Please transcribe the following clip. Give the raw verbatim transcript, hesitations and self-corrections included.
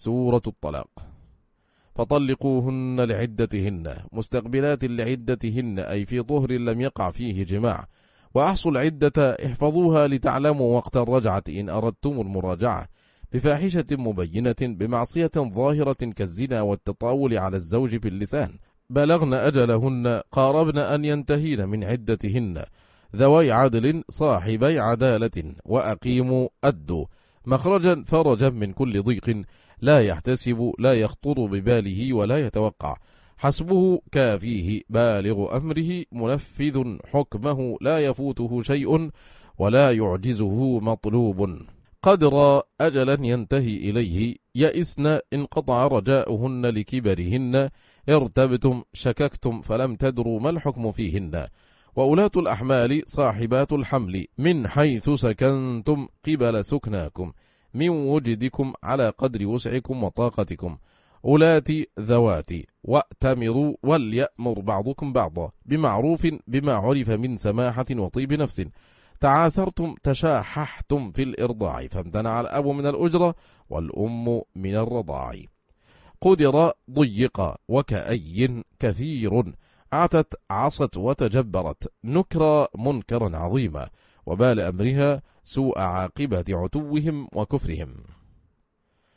سورة الطلاق. فطلقوهن لعدتهن مستقبلات لعدتهن، أي في طهر لم يقع فيه جماع. وأحصوا العدة احفظوها لتعلموا وقت الرجعة إن أردتم المراجعة بفاحشة مبينة بمعصية ظاهرة كالزنا والتطاول على الزوج باللسان. بلغن أجلهن قاربن أن ينتهين من عدتهن ذوي عدل صاحبي عدالة، وأقيموا أدوا مخرجا فرجا من كل ضيق، لا يحتسب لا يخطر بباله ولا يتوقع، حسبه كافيه بالغ أمره منفذ حكمه، لا يفوته شيء ولا يعجزه مطلوب. قدر أجلا ينتهي إليه يئسن انقطع رجاؤهن لكبرهن، ارتبتم شككتم فلم تدروا ما الحكم فيهن. وأولاة الأحمال صاحبات الحمل من حيث سكنتم قبل سكناكم من وجدكم على قدر وسعكم وطاقتكم. أولات ذواتي وأتمروا وليأمر بعضكم بعضا بمعروف بما عرف من سماحة وطيب نفس. تعاثرتم تشاححتم في الإرضاع فامتنع الأب من الأجرة والأم من الرضاع. قدر ضيق وكأي كثير، عتت عصت وتجبرت، نكر منكرا عظيما، وبال أمرها سوء عاقبة عتوهم وكفرهم.